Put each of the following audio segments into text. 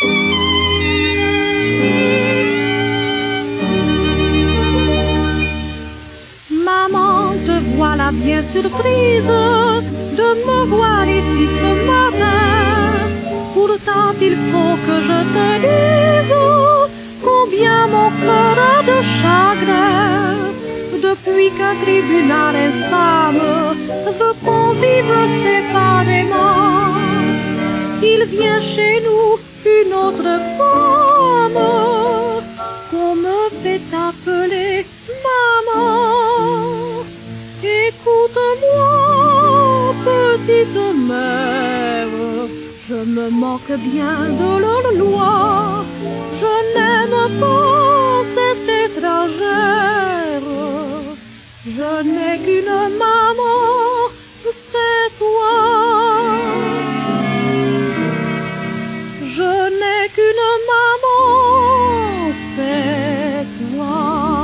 Maman, te voilà bien surprise de me voir ici ce matin. Pourtant il faut que je te dise combien mon cœur a de chagrin. Depuis qu'un tribunal infâme veut qu'on vive séparément, il vient chez nous une autre femme qu'on me fait appeler maman. Écoute-moi, petite mère, je me moque bien de leur loi. Je n'aime pas cette étrangère. Je n'ai qu'une maman, c'est toi. Je n'ai qu'une maman, c'est toi.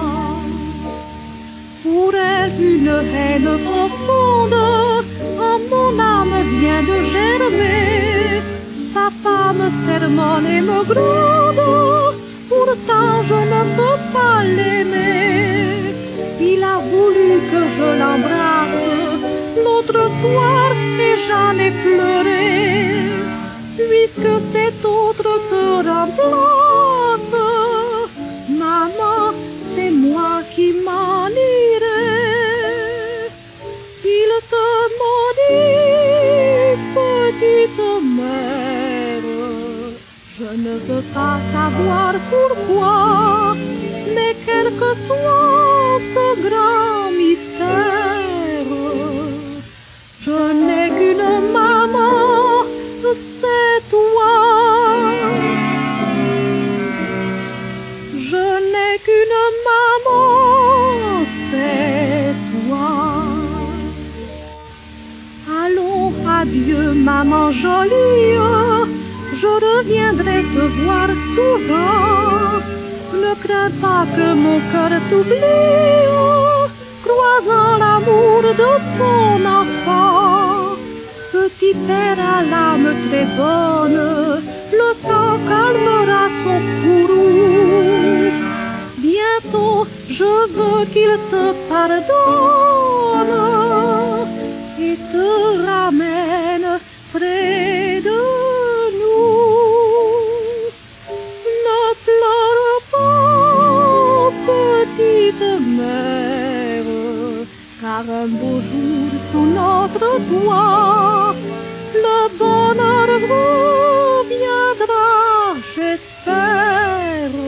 Pour elle, une haine profonde en mon âme vient de germer. Sa femme sermonne et me gronde, pourtant je ne peux pas l'aimer. Il a voulu que je l'embrasse l'autre soir et j'en ai pleuré, puisque cet autre te remplace. Maman, c'est moi qui m'en irai. Il te maudit, petite mère. Je ne veux pas savoir pourquoi, mais quel que soit ce grand mystère, je n'ai qu'une maman, c'est toi. Je n'ai qu'une maman, c'est toi. Allons, adieu, maman jolie, je reviendrai te voir souvent. Ne crains pas que mon cœur t'oublie, croisant l'amour de ton enfant. Petit père à l'âme très bonne, le temps calmera son courroux. Bientôt je veux qu'il te pardonne et te ramène près de nous. Ne pleure pas, petite mère, car un beau jour sous notre toit, le bonheur reviendra, j'espère.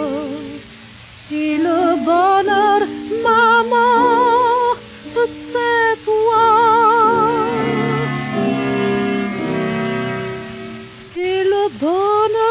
Et le bonheur, maman, c'est toi. Et le bonheur